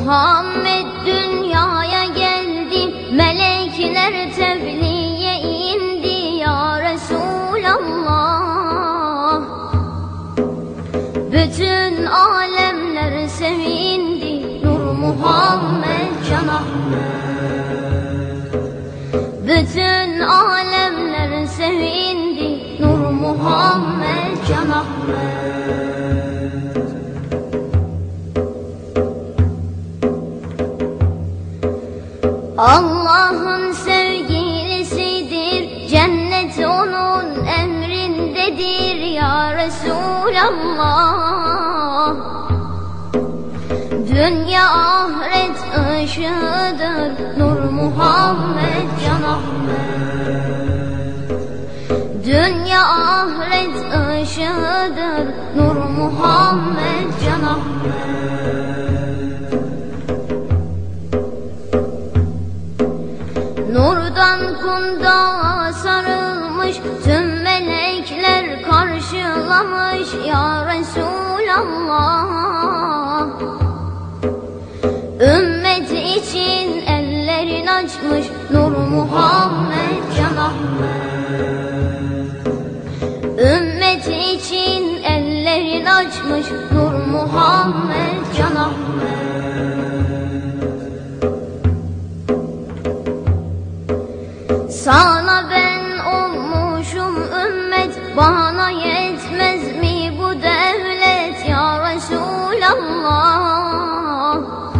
Muhammed dünyaya geldi, melekler tebliğe indi ya Resulallah. Bütün alemler sevindi, Nur Muhammed Can Ahmed. Bütün alemler sevindi, Nur Muhammed Can Ahmed. Allah'ın sevgilisidir, cennet onun emrindedir ya Resulallah. Dünya ahiret ışığıdır, Nur Muhammed Can Ahmed. Dünya ahiret ışığıdır, Nur Muhammed Can Ahmed. Nurdan kundağa sarılmış, tüm melekler karşılamış ya Resulallah. Ümmet için ellerini açmış, Nur Muhammed Can Ahmed. Ümmet için ellerini açmış, Nur Muhammed Can Ahmed. Sana ben olmuşum ümmet, bana yetmez mi bu devlet ya Resulallah.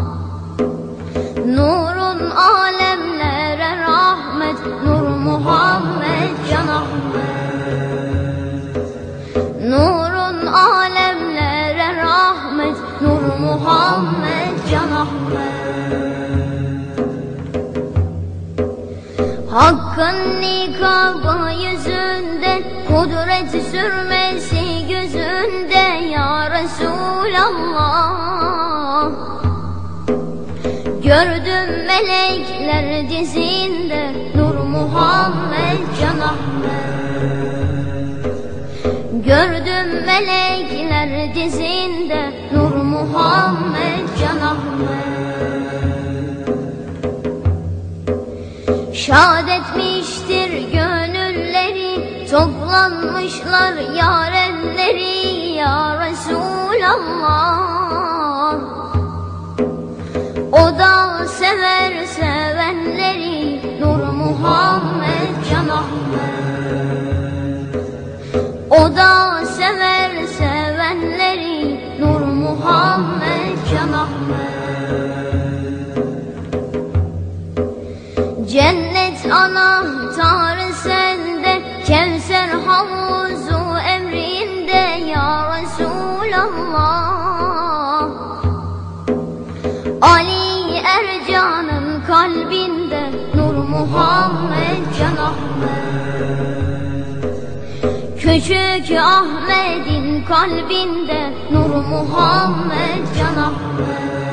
Nurun alemlere rahmet, Nur Muhammed Can Ahmed. Nurun alemlere rahmet, Nur Muhammed Can Ahmed. Hakkın nikabı yüzünde, kudret sürmesi gözünde ya Resulallah. Gördüm melekler dizinde, Nur Muhammed Can Ahmed. Gördüm melekler dizinde, Nur Muhammed Can Ahmed. Şad etmiştir gönülleri, toplanmışlar yarenleri ya Resulallah. O da sever sevenleri, Nur Muhammed Can Ahmed. O da sever sevenleri, Nur Muhammed Can Ahmed. Cennet anahtarı sende, Kevser havuzu emrinde ya Resulallah. Ali Ercan'ın kalbinde, Nur Muhammed Can Ahmed. Küçük Ahmet'in kalbinde, Nur Muhammed Can Ahmed.